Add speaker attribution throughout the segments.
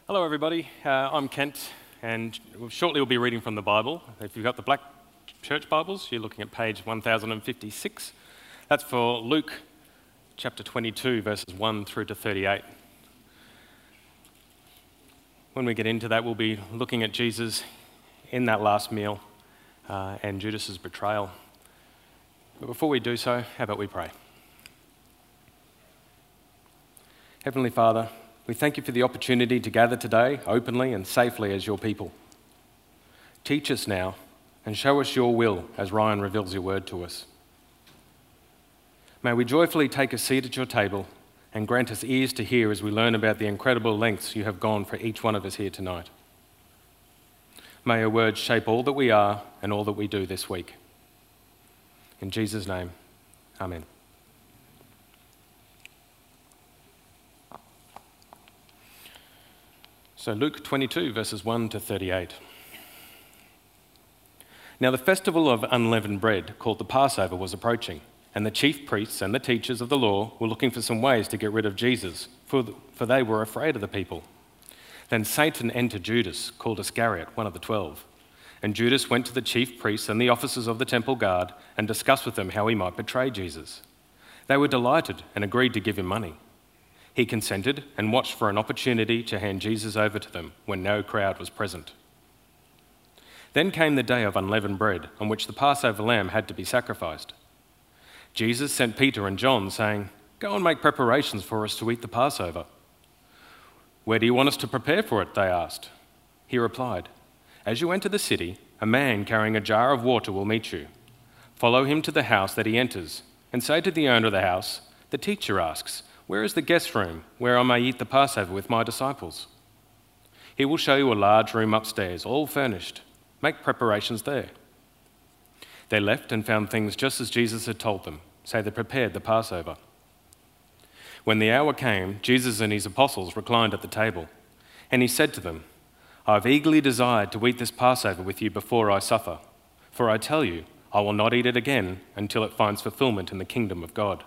Speaker 1: Hello everybody, I'm Kent and shortly we'll be reading from the Bible. If you've got the black church Bibles, you're looking at page 1056. That's for Luke chapter 22 verses 1 through to 38. When we get into that, we'll be looking at Jesus in that last meal and Judas's betrayal. But before we do so, how about we pray? Heavenly Father, we thank you for the opportunity to gather today openly and safely as your people. Teach us now and show us your will as Ryan reveals your word to us. May we joyfully take a seat at your table and grant us ears to hear as we learn about the incredible lengths you have gone for each one of us here tonight. May your words shape all that we are and all that we do this week. In Jesus' name, amen. So Luke 22, verses 1 to 38. Now the festival of unleavened bread, called the Passover, was approaching, and the chief priests and the teachers of the law were looking for some ways to get rid of Jesus, for they were afraid of the people. Then Satan entered Judas, called Iscariot, one of the 12. And Judas went to the chief priests and the officers of the temple guard and discussed with them how he might betray Jesus. They were delighted and agreed to give him money. He consented and watched for an opportunity to hand Jesus over to them when no crowd was present. Then came the day of unleavened bread, on which the Passover lamb had to be sacrificed. Jesus sent Peter and John, saying, "Go and make preparations for us to eat the Passover." "Where do you want us to prepare for it?" they asked. He replied, "As you enter the city, a man carrying a jar of water will meet you. Follow him to the house that he enters, and say to the owner of the house, 'The teacher asks, where is the guest room where I may eat the Passover with my disciples?' He will show you a large room upstairs, all furnished. Make preparations there." They left and found things just as Jesus had told them, so they prepared the Passover. When the hour came, Jesus and his apostles reclined at the table, and he said to them, "I have eagerly desired to eat this Passover with you before I suffer, for I tell you, I will not eat it again until it finds fulfillment in the kingdom of God."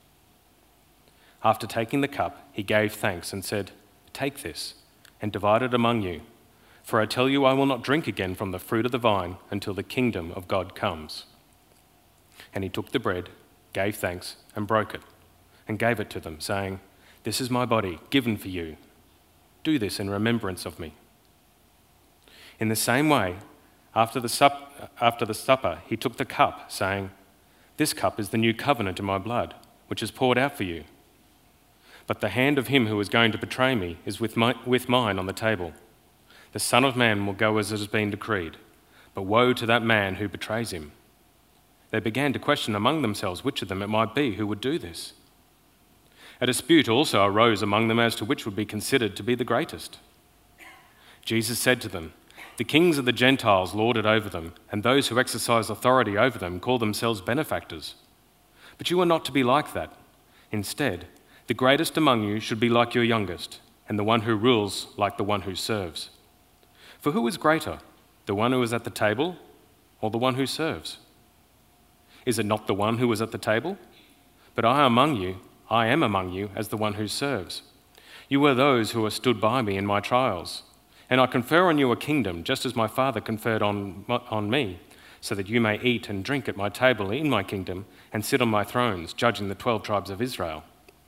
Speaker 1: After taking the cup, he gave thanks and said, "Take this and divide it among you, for I tell you I will not drink again from the fruit of the vine until the kingdom of God comes." And he took the bread, gave thanks, and broke it, and gave it to them, saying, "This is my body given for you. Do this in remembrance of me." In the same way, after the supper, he took the cup, saying, "This cup is the new covenant in my blood, which is poured out for you. But the hand of him who is going to betray me is with mine on the table. The Son of Man will go as it has been decreed, but woe to that man who betrays him." They began to question among themselves which of them it might be who would do this. A dispute also arose among them as to which would be considered to be the greatest. Jesus said to them, "The kings of the Gentiles lord it over them, and those who exercise authority over them call themselves benefactors. But you are not to be like that. Instead, the greatest among you should be like your youngest, and the one who rules like the one who serves. For who is greater, the one who is at the table or the one who serves? Is it not the one who is at the table? But I am among you as the one who serves. You are those who have stood by me in my trials, and I confer on you a kingdom, just as my Father conferred on me, so that you may eat and drink at my table in my kingdom and sit on my thrones, judging the 12 tribes of Israel."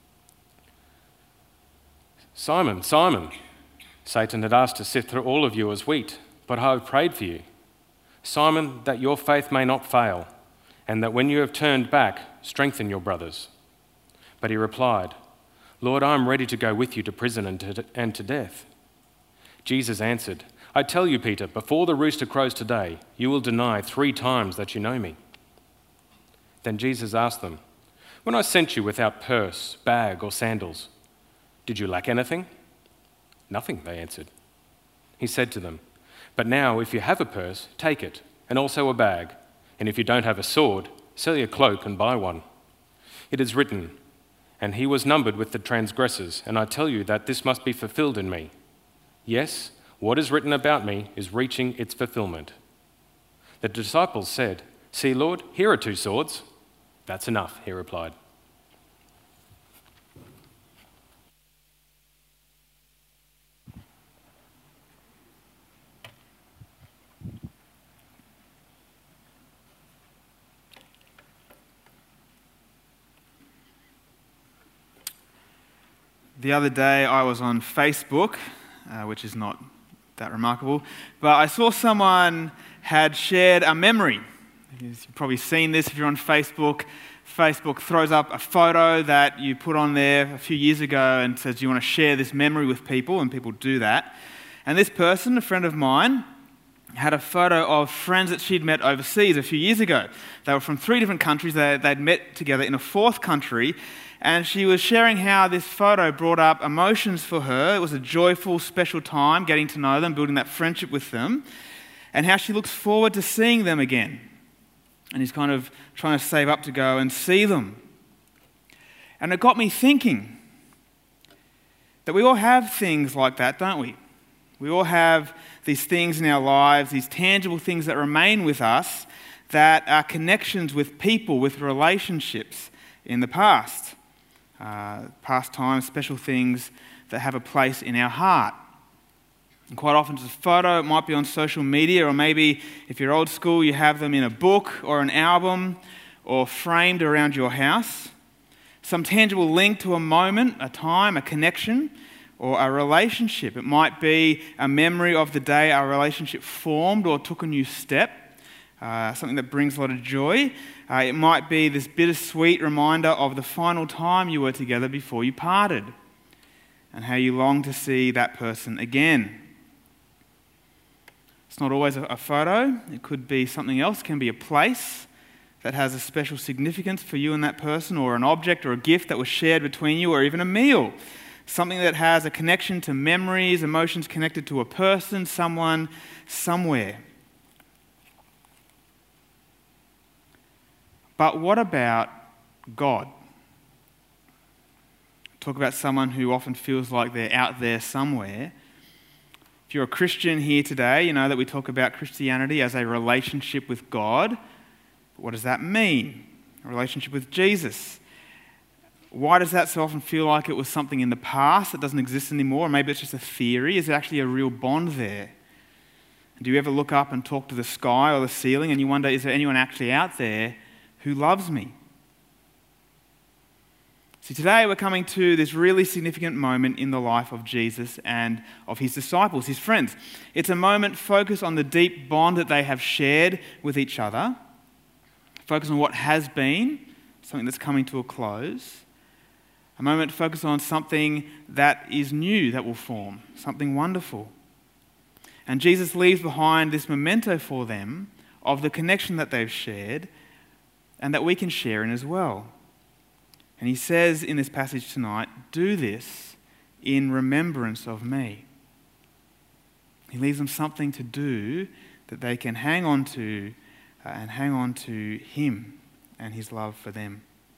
Speaker 1: "Simon, Simon, Satan had asked to sift through all of you as wheat, but I have prayed for you, Simon, that your faith may not fail, and that when you have turned back, strengthen your brothers." But he replied, "Lord, I am ready to go with you to prison and to death." Jesus answered, "I tell you, Peter, before the rooster crows today, you will deny 3 times that you know me." Then Jesus asked them, "When I sent you without purse, bag, or sandals, did you lack anything?" "Nothing," they answered. He said to them, "But now if you have a purse, take it, and also a bag, and if you don't have a sword, sell your cloak and buy one. It is written, 'And he was numbered with the transgressors,' and I tell you that this must be fulfilled in me. Yes, what is written about me is reaching its fulfillment." The disciples said, "See, Lord, here are 2 swords." "That's enough," he replied.
Speaker 2: The other day I was on Facebook, which is not that remarkable, but I saw someone had shared a memory. You've probably seen this if you're on Facebook. Facebook throws up a photo that you put on there a few years ago and says, do you want to share this memory with people? And people do that. And this person, a friend of mine, had a photo of friends that she'd met overseas a few years ago. They were from 3 different countries. They'd met together in a 4th country. And she was sharing how this photo brought up emotions for her. It was a joyful, special time getting to know them, building that friendship with them, and how she looks forward to seeing them again. And he's kind of trying to save up to go and see them. And it got me thinking that we all have things like that, don't we? We all have these things in our lives, these tangible things that remain with us that are connections with people, with relationships in the past. Past times, special things that have a place in our heart. And quite often it's a photo, it might be on social media, or maybe if you're old school, you have them in a book or an album or framed around your house. Some tangible link to a moment, a time, a connection, or a relationship. It might be a memory of the day our relationship formed or took a new step, something that brings a lot of joy. It might be this bittersweet reminder of the final time you were together before you parted, and how you long to see that person again. It's not always a photo. It could be something else. It can be a place that has a special significance for you and that person, or an object or a gift that was shared between you, or even a meal. Something that has a connection to memories, emotions connected to a person, someone, somewhere. But what about God? Talk about someone who often feels like they're out there somewhere. If you're a Christian here today, you know that we talk about Christianity as a relationship with God. But what does that mean? A relationship with Jesus. Why does that so often feel like it was something in the past that doesn't exist anymore? Or maybe it's just a theory. Is there actually a real bond there? Do you ever look up and talk to the sky or the ceiling and you wonder, is there anyone actually out there who loves me? See, today we're coming to this really significant moment in the life of Jesus and of his disciples, his friends. It's a moment focused on the deep bond that they have shared with each other, focused on what has been, something that's coming to a close, a moment focused on something that is new that will form, something wonderful. And Jesus leaves behind this memento for them of the connection that they've shared and that we can share in as well. And he says in this passage tonight, do this in remembrance of me. He leaves them something to do that they can hang on to and hang on to him and his love for them.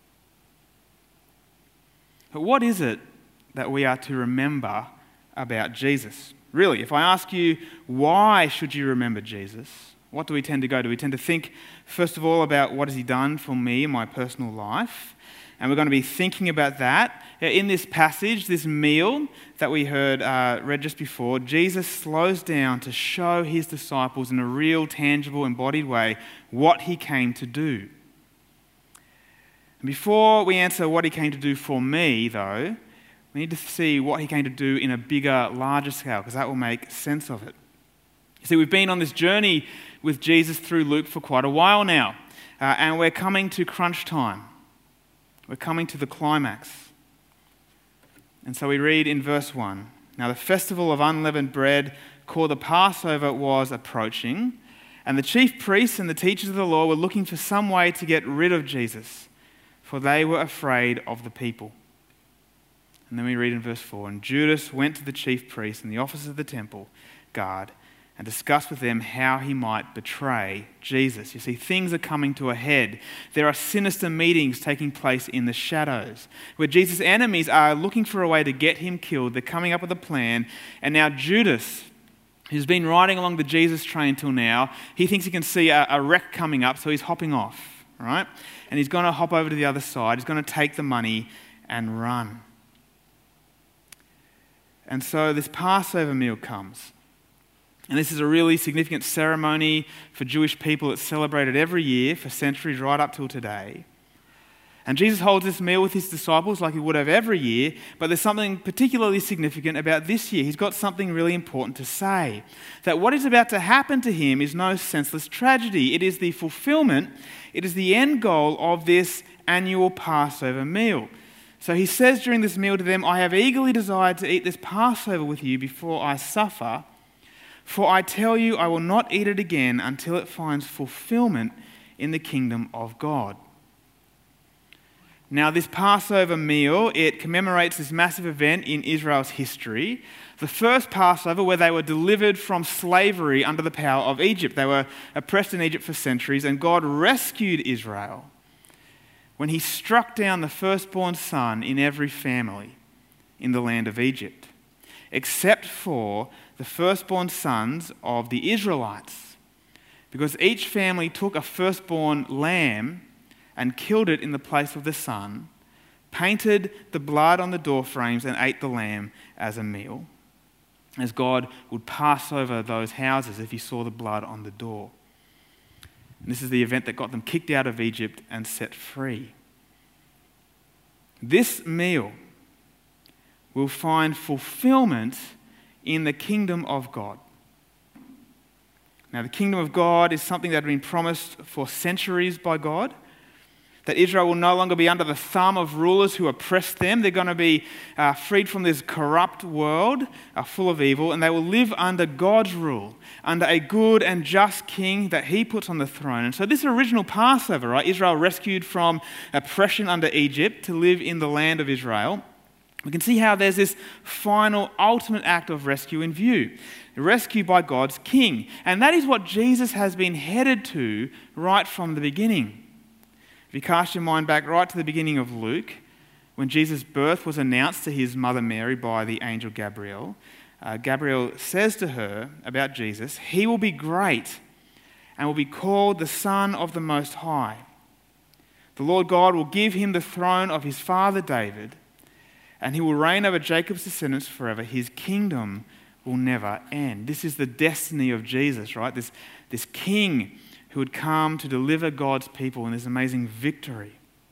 Speaker 2: But what is it that we are to remember about Jesus? Really, if I ask you, why should you remember Jesus? What do we tend to go to? We tend to think, first of all, about what has he done for me in my personal life. And we're going to be thinking about that. In this passage, this meal that we heard read just before, Jesus slows down to show his disciples in a real, tangible, embodied way what he came to do. And before we answer what he came to do for me, though, we need to see what he came to do in a bigger, larger scale, because that will make sense of it. You see, we've been on this journey with Jesus through Luke for quite a while now, and we're coming to crunch time. We're coming to the climax. And so we read in verse 1, now the festival of unleavened bread called the Passover was approaching, and the chief priests and the teachers of the law were looking for some way to get rid of Jesus, for they were afraid of the people. And then we read in verse 4, and Judas went to the chief priests and the officers of the temple guard and discussed with them how he might betray Jesus. You see, things are coming to a head. There are sinister meetings taking place in the shadows, where Jesus' enemies are looking for a way to get him killed. They're coming up with a plan. And now Judas, who's been riding along the Jesus train till now, he thinks he can see a wreck coming up, so he's hopping off, right? And he's going to hop over to the other side. He's going to take the money and run. And so this Passover meal comes. And this is a really significant ceremony for Jewish people. It's celebrated every year for centuries right up till today. And Jesus holds this meal with his disciples like he would have every year, but there's something particularly significant about this year. He's got something really important to say. That what is about to happen to him is no senseless tragedy. It is the fulfillment, it is the end goal of this annual Passover meal. So he says during this meal to them, I have eagerly desired to eat this Passover with you before I suffer, for I tell you I will not eat it again until it finds fulfillment in the kingdom of God. Now, this Passover meal, it commemorates this massive event in Israel's history. The first Passover where they were delivered from slavery under the power of Egypt. They were oppressed in Egypt for centuries, and God rescued Israel when he struck down the firstborn son in every family in the land of Egypt, except for the firstborn sons of the Israelites, because each family took a firstborn lamb and killed it in the place of the son, painted the blood on the door frames, and ate the lamb as a meal, as God would pass over those houses if he saw the blood on the door. And this is the event that got them kicked out of Egypt and set free. This meal will find fulfillment in the kingdom of God. Now, the kingdom of God is something that had been promised for centuries by God, that Israel will no longer be under the thumb of rulers who oppress them. They're going to be freed from this corrupt world full of evil, and they will live under God's rule, under a good and just king that he puts on the throne. And so this original Passover, right, Israel rescued from oppression under Egypt to live in the land of Israel, we can see how there's this final, ultimate act of rescue in view. Rescue by God's king. And that is what Jesus has been headed to right from the beginning. If you cast your mind back right to the beginning of Luke, when Jesus' birth was announced to his mother Mary by the angel Gabriel, Gabriel says to her about Jesus, he will be great and will be called the Son of the Most High. The Lord God will give him the throne of his father David, and he will reign over Jacob's descendants forever. His kingdom will never end. This is the destiny of Jesus, right? This king who would come to deliver God's people in this amazing victory.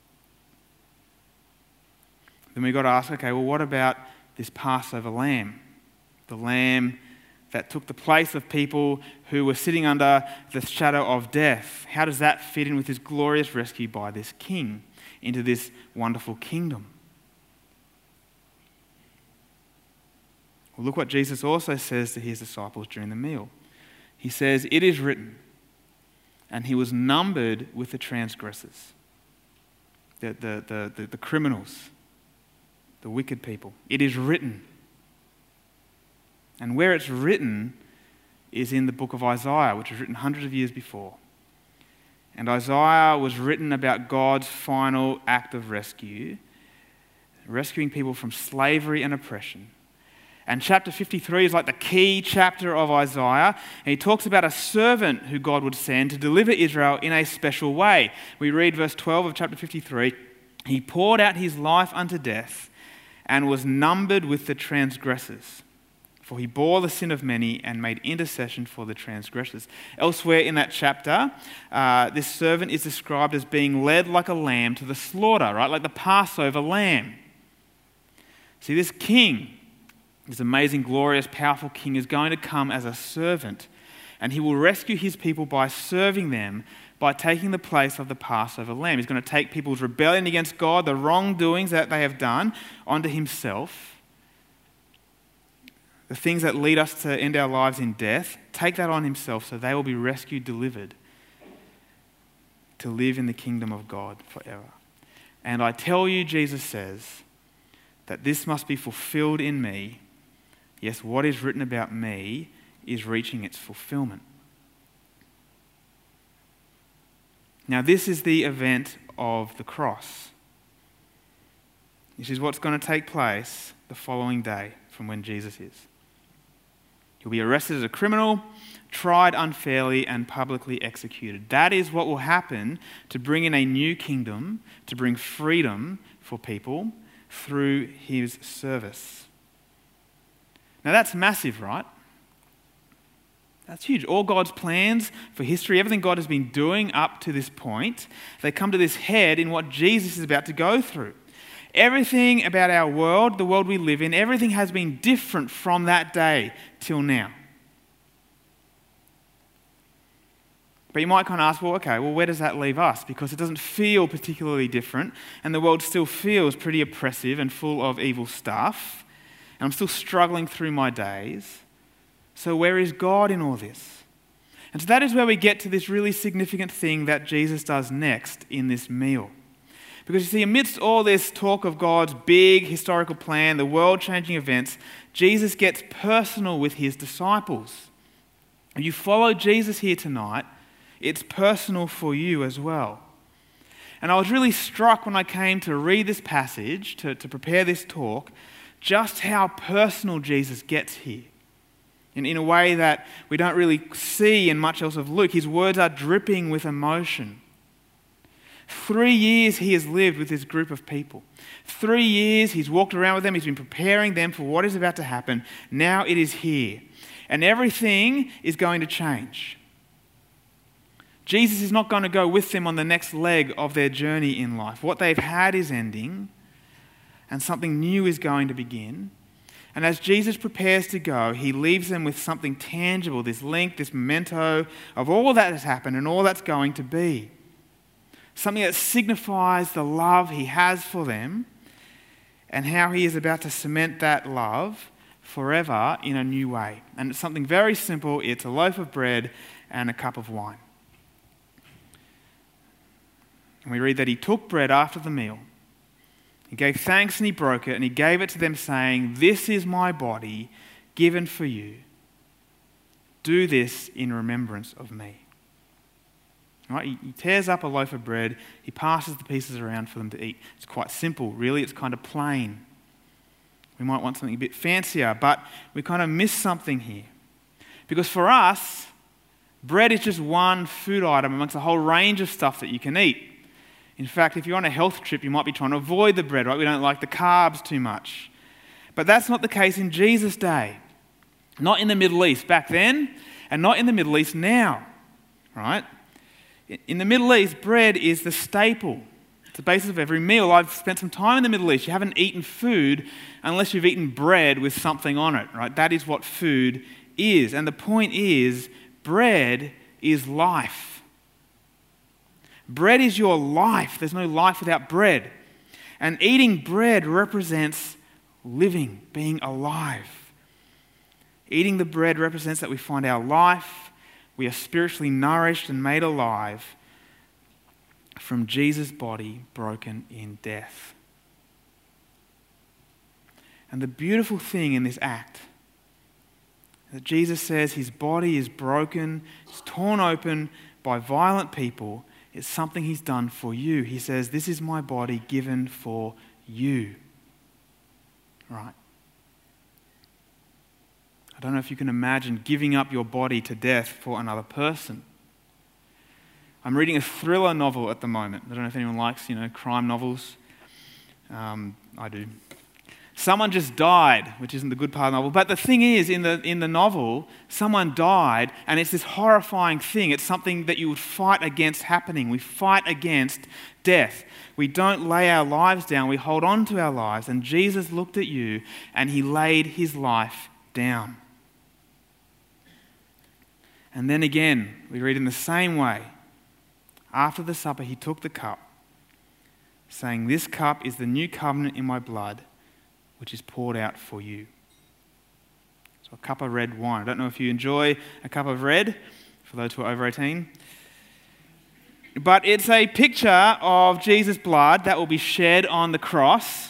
Speaker 2: Then we've got to ask, okay, well, what about this Passover lamb? The lamb that took the place of people who were sitting under the shadow of death. How does that fit in with this glorious rescue by this king into this wonderful kingdom? Well, look what Jesus also says to his disciples during the meal. He says, it is written, and he was numbered with the transgressors, the criminals, the wicked people. It is written. And where it's written is in the book of Isaiah, which was written hundreds of years before. And Isaiah was written about God's final act of rescue, rescuing people from slavery and oppression. And chapter 53 is like the key chapter of Isaiah. And he talks about a servant who God would send to deliver Israel in a special way. We read verse 12 of chapter 53. He poured out his life unto death and was numbered with the transgressors. For he bore the sin of many and made intercession for the transgressors. Elsewhere in that chapter, this servant is described as being led like a lamb to the slaughter, right? Like the Passover lamb. See, this king, this amazing, glorious, powerful king is going to come as a servant, and he will rescue his people by serving them, by taking the place of the Passover lamb. He's going to take people's rebellion against God, the wrongdoings that they have done, onto himself. The things that lead us to end our lives in death, take that on himself so they will be rescued, delivered, to live in the kingdom of God forever. And I tell you, Jesus says, that this must be fulfilled in me. Yes, what is written about me is reaching its fulfillment. Now, this is the event of the cross. This is what's going to take place the following day from when Jesus is. He'll be arrested as a criminal, tried unfairly, and publicly executed. That is what will happen to bring in a new kingdom, to bring freedom for people through his service. Now that's massive, right? That's huge. All God's plans for history, everything God has been doing up to this point, they come to this head in what Jesus is about to go through. Everything about our world, the world we live in, everything has been different from that day till now. But you might kind of ask, where does that leave us? Because it doesn't feel particularly different, and the world still feels pretty oppressive and full of evil stuff, and I'm still struggling through my days. So where is God in all this? And so that is where we get to this really significant thing that Jesus does next in this meal. Because you see, amidst all this talk of God's big historical plan, the world-changing events, Jesus gets personal with his disciples. If you follow Jesus here tonight, it's personal for you as well. And I was really struck when I came to read this passage, to prepare this talk, just how personal Jesus gets here. In a way that we don't really see in much else of Luke. His words are dripping with emotion. 3 years he has lived with this group of people. 3 years he's walked around with them. He's been preparing them for what is about to happen. Now it is here. And everything is going to change. Jesus is not going to go with them on the next leg of their journey in life. What they've had is ending, and something new is going to begin. And as Jesus prepares to go, he leaves them with something tangible, this link, this memento of all that has happened and all that's going to be. Something that signifies the love he has for them and how he is about to cement that love forever in a new way. And it's something very simple. It's a loaf of bread and a cup of wine. And we read that he took bread after the meal. He gave thanks and he broke it and he gave it to them saying, "This is my body given for you. Do this in remembrance of me." Right? He tears up a loaf of bread. He passes the pieces around for them to eat. It's quite simple, really. It's kind of plain. We might want something a bit fancier, but we kind of miss something here. Because for us, bread is just one food item amongst a whole range of stuff that you can eat. In fact, if you're on a health trip, you might be trying to avoid the bread, right? We don't like the carbs too much. But that's not the case in Jesus' day. Not in the Middle East back then, and not in the Middle East now, right? In the Middle East, bread is the staple. It's the basis of every meal. I've spent some time in the Middle East. You haven't eaten food unless you've eaten bread with something on it, right? That is what food is. And the point is, bread is life. Bread is your life. There's no life without bread. And eating bread represents living, being alive. Eating the bread represents that we find our life, we are spiritually nourished and made alive from Jesus' body broken in death. And the beautiful thing in this act that Jesus says his body is broken, it's torn open by violent people. It's something he's done for you. He says, "This is my body given for you." Right? I don't know if you can imagine giving up your body to death for another person. I'm reading a thriller novel at the moment. I don't know if anyone likes, crime novels. I do. Someone just died, which isn't the good part of the novel. But the thing is, in the novel, someone died, and it's this horrifying thing. It's something that you would fight against happening. We fight against death. We don't lay our lives down. We hold on to our lives. And Jesus looked at you, and he laid his life down. And then again, we read in the same way. After the supper, he took the cup, saying, "This cup is the new covenant in my blood, which is poured out for you." So a cup of red wine. I don't know if you enjoy a cup of red, for those who are over 18. But it's a picture of Jesus' blood that will be shed on the cross.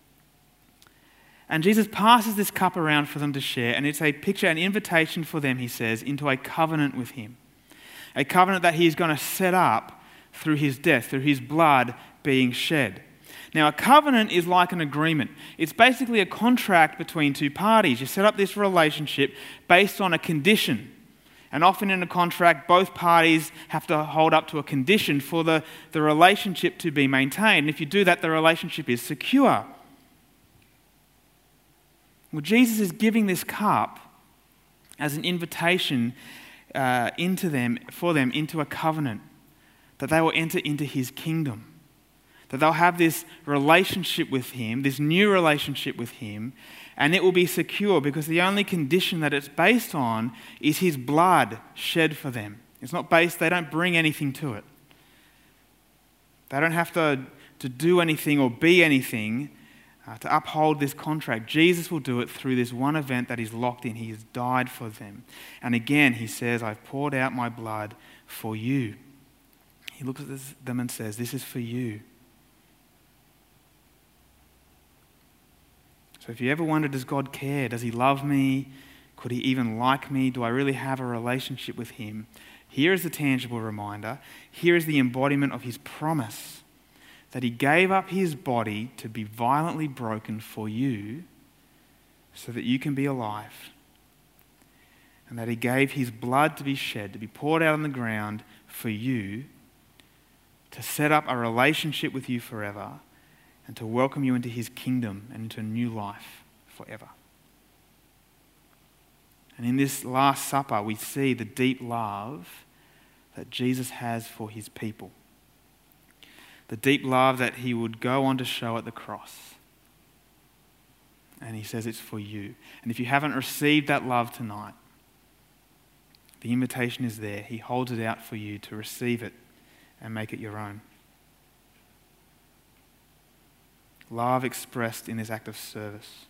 Speaker 2: And Jesus passes this cup around for them to share, and it's a picture, an invitation for them, he says, into a covenant with him. A covenant that he is going to set up through his death, through his blood being shed. Now, a covenant is like an agreement. It's basically a contract between two parties. You set up this relationship based on a condition. And often in a contract, both parties have to hold up to a condition for the relationship to be maintained. And if you do that, the relationship is secure. Well, Jesus is giving this cup as an invitation for them into a covenant, that they will enter into his kingdom, that they'll have this relationship with him, this new relationship with him, and it will be secure because the only condition that it's based on is his blood shed for them. It's not based, they don't bring anything to it. They don't have to do anything or be anything to uphold this contract. Jesus will do it through this one event that he's locked in. He has died for them. And again, he says, I've poured out my blood for you. He looks at them and says, this is for you. So if you ever wonder, does God care? Does he love me? Could he even like me? Do I really have a relationship with him? Here is the tangible reminder. Here is the embodiment of his promise that he gave up his body to be violently broken for you so that you can be alive. And that he gave his blood to be shed, to be poured out on the ground for you, to set up a relationship with you forever and to welcome you into his kingdom and into a new life forever. And in this Last Supper, we see the deep love that Jesus has for his people. The deep love that he would go on to show at the cross. And he says it's for you. And if you haven't received that love tonight, the invitation is there. He holds it out for you to receive it and make it your own. Love expressed in this act of service.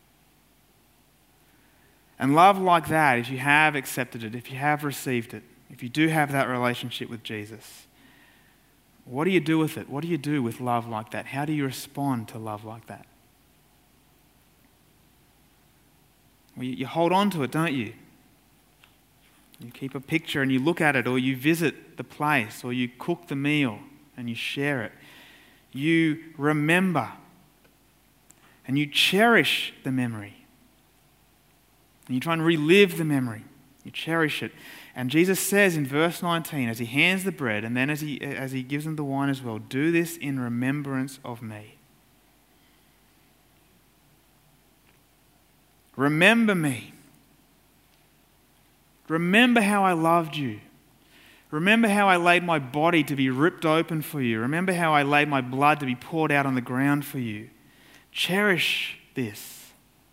Speaker 2: And love like that, if you have accepted it, if you have received it, if you do have that relationship with Jesus, what do you do with it? What do you do with love like that? How do you respond to love like that? Well, you hold on to it, don't you? You keep a picture and you look at it, or you visit the place, or you cook the meal and you share it. You remember and you cherish the memory. And you try and relive the memory. You cherish it. And Jesus says in verse 19, as he hands the bread and then as he gives them the wine as well, do this in remembrance of me. Remember me. Remember how I loved you. Remember how I laid my body to be ripped open for you. Remember how I laid my blood to be poured out on the ground for you. Cherish this.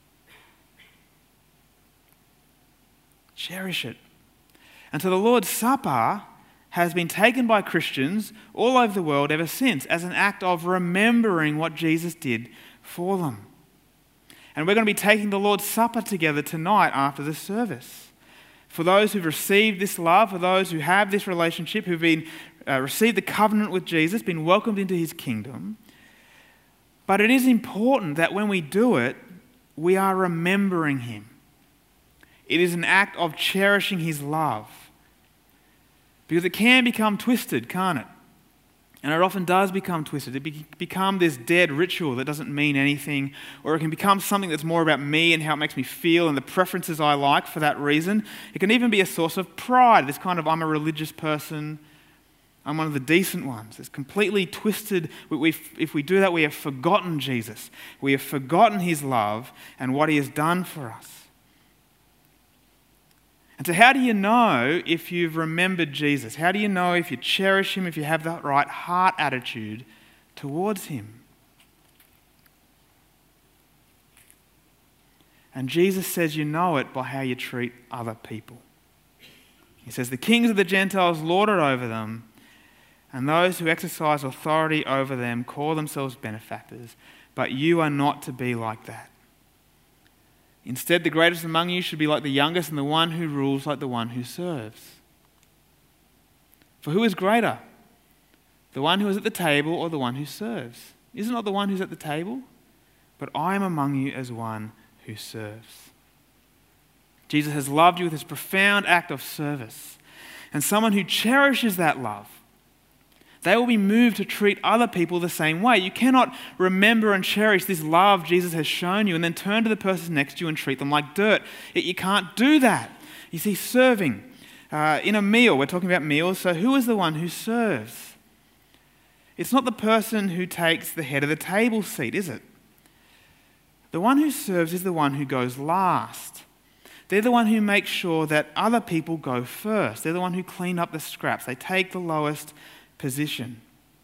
Speaker 2: Cherish it. And so the Lord's Supper has been taken by Christians all over the world ever since as an act of remembering what Jesus did for them. And we're going to be taking the Lord's Supper together tonight after the service. For those who've received this love, for those who have this relationship, who've been received the covenant with Jesus, been welcomed into his kingdom. But it is important that when we do it, we are remembering him. It is an act of cherishing his love. Because it can become twisted, can't it? And it often does become twisted. It become this dead ritual that doesn't mean anything, or it can become something that's more about me and how it makes me feel and the preferences I like for that reason. It can even be a source of pride, this kind of I'm a religious person, I'm one of the decent ones. It's completely twisted. If we do that, we have forgotten Jesus. We have forgotten his love and what he has done for us. And so how do you know if you've remembered Jesus? How do you know if you cherish him, if you have that right heart attitude towards him? And Jesus says you know it by how you treat other people. He says the kings of the Gentiles lord it over them, and those who exercise authority over them call themselves benefactors, but you are not to be like that. Instead, the greatest among you should be like the youngest, and the one who rules like the one who serves. For who is greater, the one who is at the table or the one who serves? Is it not the one who's at the table? But I am among you as one who serves. Jesus has loved you with this profound act of service. And someone who cherishes that love, they will be moved to treat other people the same way. You cannot remember and cherish this love Jesus has shown you and then turn to the person next to you and treat them like dirt. You can't do that. You see, serving in a meal, we're talking about meals, so who is the one who serves? It's not the person who takes the head of the table seat, is it? The one who serves is the one who goes last. They're the one who make sure that other people go first. They're the one who clean up the scraps. They take the lowest position.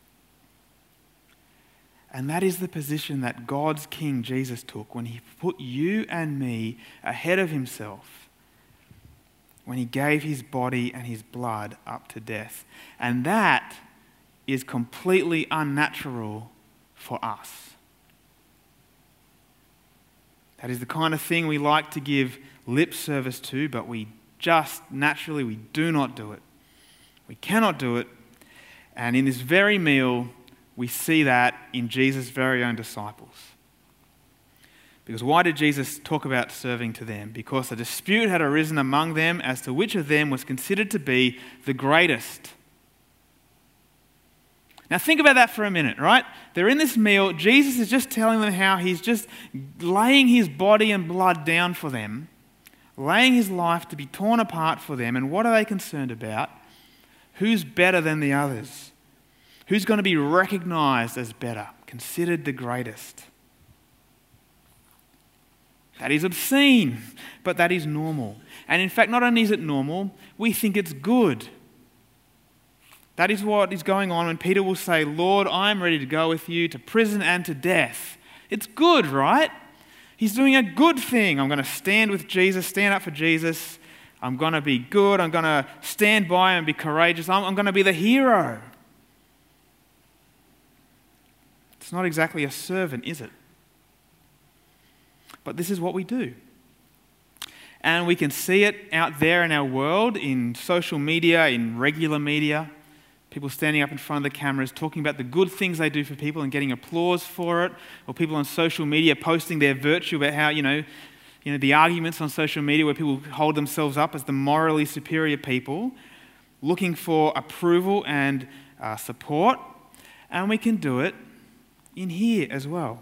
Speaker 2: And that is the position that God's King Jesus took when he put you and me ahead of himself, when he gave his body and his blood up to death. And that is completely unnatural for us. That is the kind of thing we like to give lip service to, but we do not do it. We cannot do it. And in this very meal, we see that in Jesus' very own disciples. Because why did Jesus talk about serving to them? Because a dispute had arisen among them as to which of them was considered to be the greatest. Now think about that for a minute, right? They're in this meal. Jesus is just telling them how he's just laying his body and blood down for them, laying his life to be torn apart for them. And what are they concerned about? Who's better than the others? Who's going to be recognized as better, considered the greatest? That is obscene, but that is normal. And in fact, not only is it normal, we think it's good. That is what is going on when Peter will say, Lord, I'm ready to go with you to prison and to death. It's good, right? He's doing a good thing. I'm going to stand with Jesus, stand up for Jesus. I'm going to be good. I'm going to stand by him and be courageous. I'm going to be the hero. It's not exactly a servant, is it? But this is what we do. And we can see it out there in our world, in social media, in regular media. People standing up in front of the cameras talking about the good things they do for people and getting applause for it. Or people on social media posting their virtue about how, the arguments on social media where people hold themselves up as the morally superior people, looking for approval and support. And we can do it in here as well.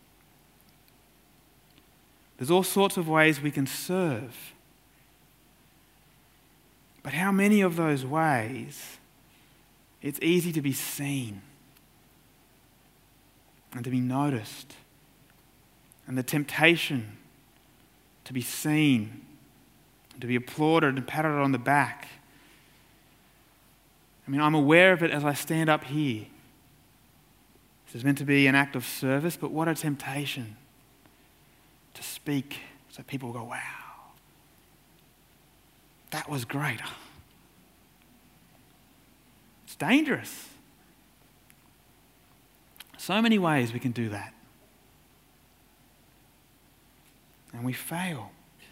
Speaker 2: There's all sorts of ways we can serve. But how many of those ways it's easy to be seen and to be noticed, and the temptation to be seen and to be applauded and patted on the back. I'm aware of it as I stand up here. This is meant to be an act of service, but what a temptation to speak so people go, wow, that was great. It's dangerous. So many ways we can do that. And we fail.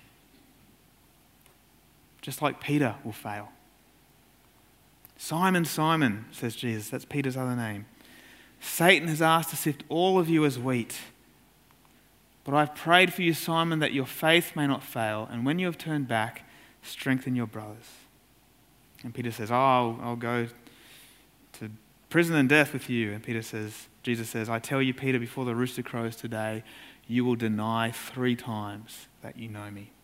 Speaker 2: Just like Peter will fail. Simon, Simon, says Jesus, that's Peter's other name. Satan has asked to sift all of you as wheat. But I've prayed for you, Simon, that your faith may not fail. And when you have turned back, strengthen your brothers. And Peter says, I'll go to prison and death with you. And Jesus says, I tell you, Peter, before the rooster crows today, you will deny 3 times that you know me.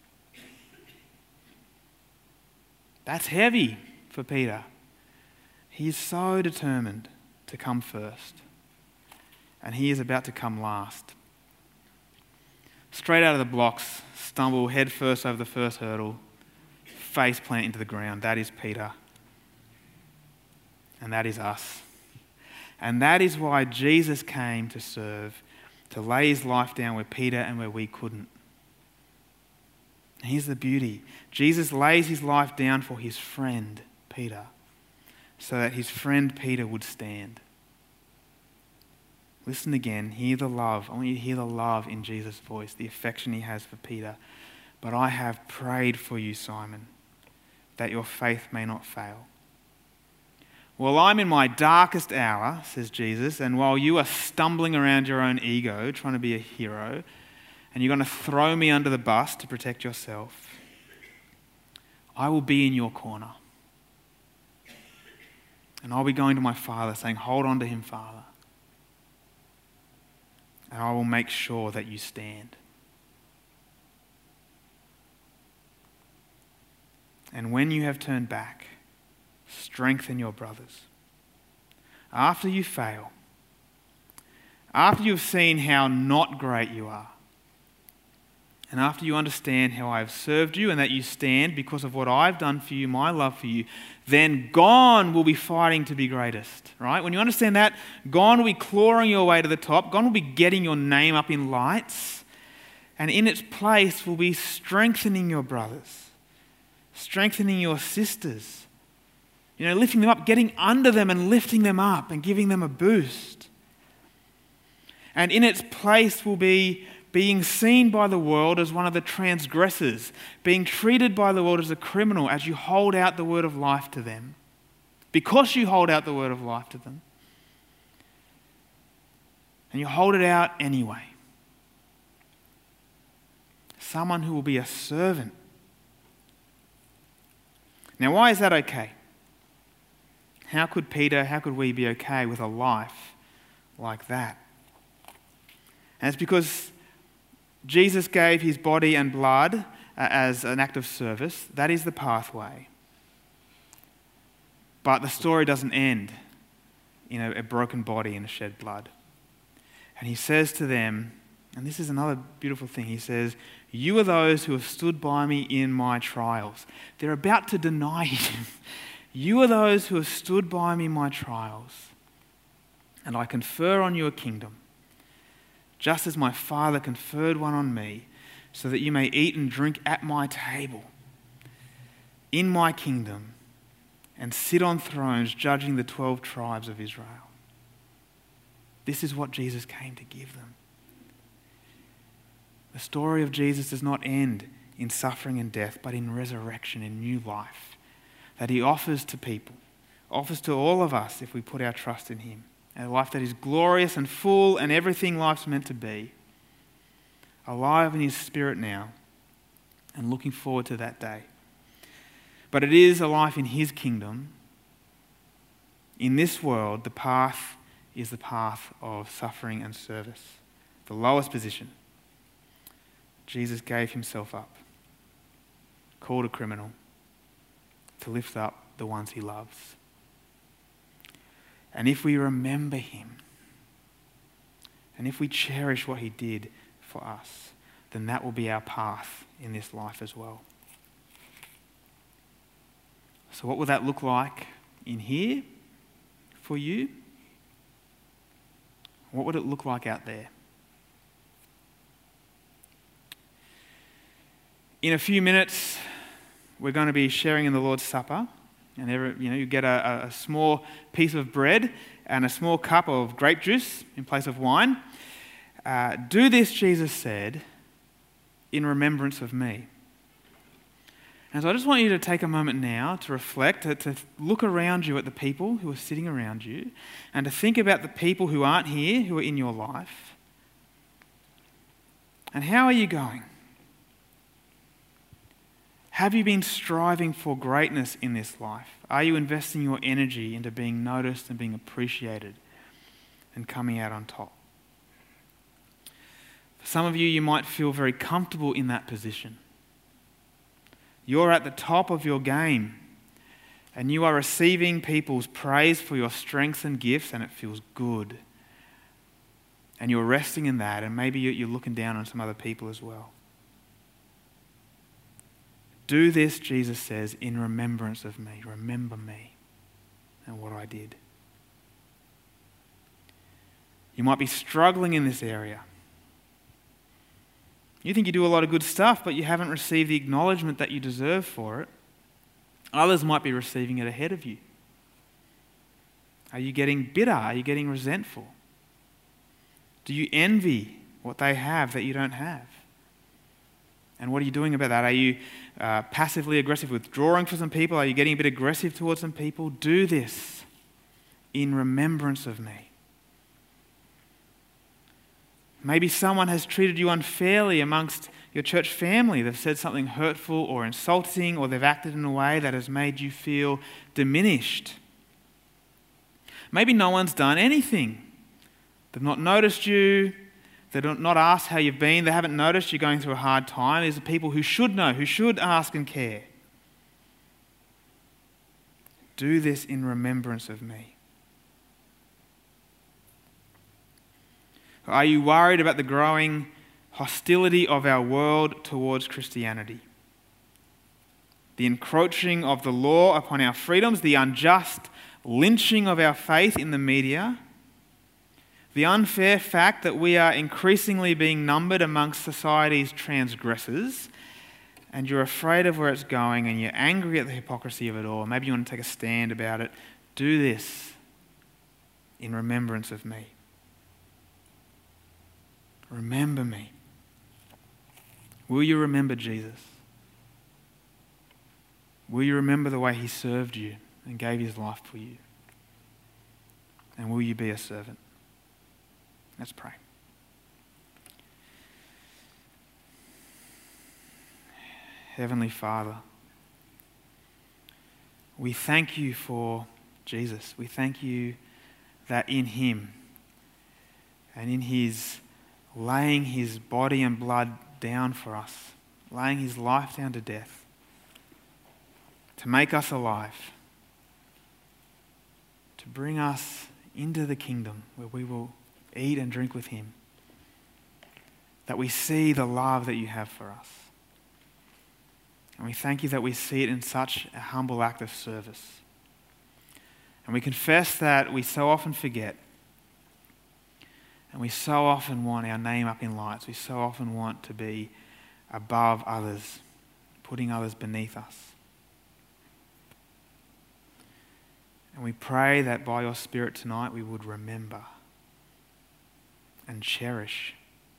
Speaker 2: That's heavy for Peter. He is so determined to come first. And he is about to come last. Straight out of the blocks, stumble head first over the first hurdle, face plant into the ground. That is Peter. And that is us. And that is why Jesus came to serve, to lay his life down where Peter and where we couldn't. And here's the beauty. Jesus lays his life down for his friend, Peter, so that his friend Peter would stand. Listen again, hear the love. I want you to hear the love in Jesus' voice, the affection he has for Peter. But I have prayed for you, Simon, that your faith may not fail. Well, I'm in my darkest hour, says Jesus, and while you are stumbling around your own ego, trying to be a hero, and you're going to throw me under the bus to protect yourself, I will be in your corner. And I'll be going to my Father saying, hold on to him, Father. And I will make sure that you stand. And when you have turned back, strengthen your brothers. After you fail, after you've seen how not great you are, and after you understand how I have served you and that you stand because of what I've done for you, my love for you, then gone will be fighting to be greatest, right? When you understand that, gone will be clawing your way to the top. Gone will be getting your name up in lights. And in its place will be strengthening your brothers, strengthening your sisters, lifting them up, getting under them and lifting them up and giving them a boost. And in its place will be being seen by the world as one of the transgressors, being treated by the world as a criminal as you hold out the word of life to them. Because you hold out the word of life to them. And you hold it out anyway. Someone who will be a servant. Now, why is that okay? How could we be okay with a life like that? And it's because Jesus gave his body and blood as an act of service. That is the pathway. But the story doesn't end in a broken body and shed blood. And he says to them, and this is another beautiful thing, he says, you are those who have stood by me in my trials. They're about to deny him. You are those who have stood by me in my trials. And I confer on you a kingdom, just as my Father conferred one on me, so that you may eat and drink at my table, in my kingdom, and sit on thrones judging the 12 tribes of Israel. This is what Jesus came to give them. The story of Jesus does not end in suffering and death, but in resurrection, in new life, that he offers to people, offers to all of us if we put our trust in him. A life that is glorious and full and everything life's meant to be. Alive in his spirit now and looking forward to that day. But it is a life in his kingdom. In this world, the path is the path of suffering and service. The lowest position. Jesus gave himself up, called a criminal, to lift up the ones he loves. And if we remember him, and if we cherish what he did for us, then that will be our path in this life as well. So what will that look like in here for you? What would it look like out there? In a few minutes, we're going to be sharing in the Lord's Supper. And you get a small piece of bread and a small cup of grape juice in place of wine. Do this, Jesus said, in remembrance of me. And so I just want you to take a moment now to reflect, to look around you at the people who are sitting around you, and to think about the people who aren't here, who are in your life. And how are you going? Have you been striving for greatness in this life? Are you investing your energy into being noticed and being appreciated and coming out on top? For some of you, you might feel very comfortable in that position. You're at the top of your game and you are receiving people's praise for your strengths and gifts, and it feels good. And you're resting in that, and maybe you're looking down on some other people as well. Do this, Jesus says, in remembrance of me. Remember me and what I did. You might be struggling in this area. You think you do a lot of good stuff, but you haven't received the acknowledgement that you deserve for it. Others might be receiving it ahead of you. Are you getting bitter? Are you getting resentful? Do you envy what they have that you don't have? And what are you doing about that? Are you passively aggressive, withdrawing from some people? Are you getting a bit aggressive towards some people? Do this in remembrance of me. Maybe someone has treated you unfairly amongst your church family. They've said something hurtful or insulting, or they've acted in a way that has made you feel diminished. Maybe no one's done anything. They've not noticed you. They've not asked how you've been. They haven't noticed you're going through a hard time. These are people who should know, who should ask and care. Do this in remembrance of me. Are you worried about the growing hostility of our world towards Christianity, the encroaching of the law upon our freedoms, the unjust lynching of our faith in the media, the unfair fact that we are increasingly being numbered amongst society's transgressors, and you're afraid of where it's going and you're angry at the hypocrisy of it all. Maybe you want to take a stand about it. Do this in remembrance of me. Remember me. Will you remember Jesus? Will you remember the way he served you and gave his life for you? And will you be a servant? Let's pray. Heavenly Father, we thank you for Jesus. We thank you that in him and in his laying his body and blood down for us, laying his life down to death, to make us alive, to bring us into the kingdom where we will eat and drink with him, that we see the love that you have for us. And we thank you that we see it in such a humble act of service. And we confess that we so often forget, and we so often want our name up in lights. We so often want to be above others, putting others beneath us. And we pray that by your Spirit tonight we would remember and cherish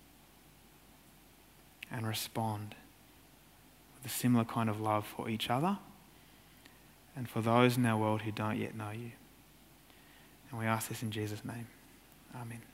Speaker 2: and respond with a similar kind of love for each other and for those in our world who don't yet know you. And we ask this in Jesus' name. Amen.